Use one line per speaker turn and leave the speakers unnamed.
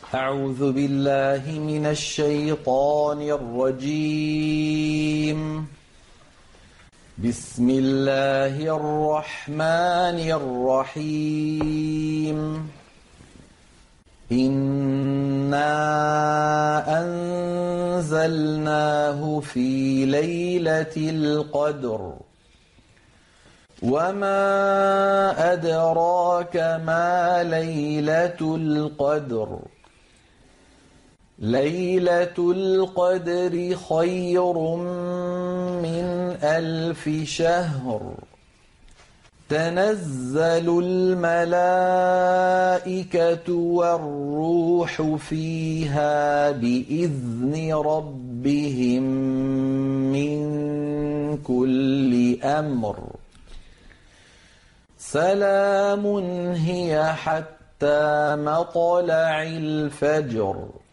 أعوذ بالله من الشيطان الرجيم. بسم الله الرحمن الرحيم. إنا أنزلناه في ليلة القدر وما أدراك ما ليلة القدر ليلة القدر خير من 1000 شهر تنزل الملائكة والروح فيها بإذن ربهم من كل أمر سلام هي حتى مطلع الفجر